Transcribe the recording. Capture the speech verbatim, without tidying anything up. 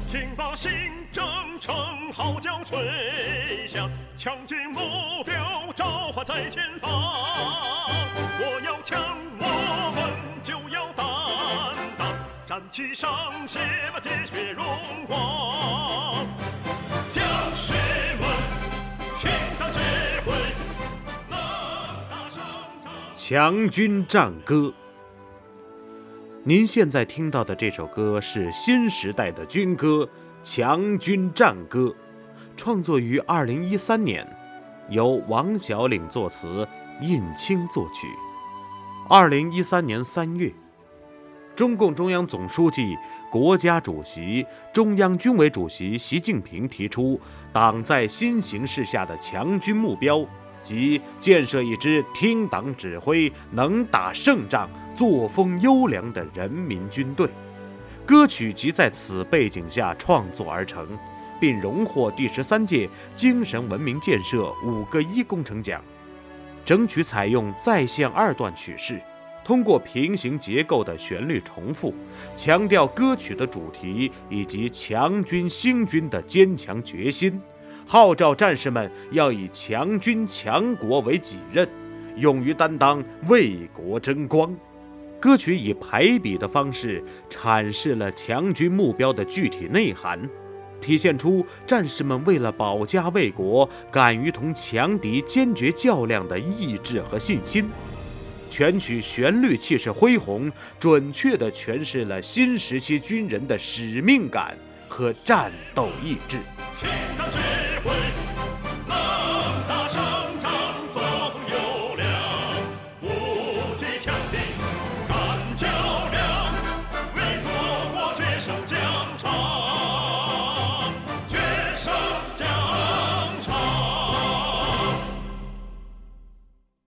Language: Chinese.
听罢新征程号角吹响，强军目标召唤在前方。我要强，我们就要担当，战旗上写满铁血荣光。将士们，听党指挥，能打胜仗。 强军战歌。您现在听到的这首歌是新时代的军歌《强军战歌》，创作于二零一三年，由王小岭作词，印青作曲。二零一三年三月，中共中央总书记、国家主席、中央军委主席习近平提出，党在新形势下的强军目标，即建设一支听党指挥、能打胜仗、作风优良的人民军队。歌曲即在此背景下创作而成，并荣获第十三届精神文明建设五个一工程奖。整曲采用再现二段曲式，通过平行结构的旋律重复，强调歌曲的主题以及强军兴军的坚强决心，号召战士们要以强军强国为己任，勇于担当，为国争光。歌曲以排比的方式阐释了强军目标的具体内涵，体现出战士们为了保家卫国，敢于同强敌坚决较量的意志和信心。全曲旋律气势恢宏，准确地诠释了新时期军人的使命感和战斗意志。 听党指挥。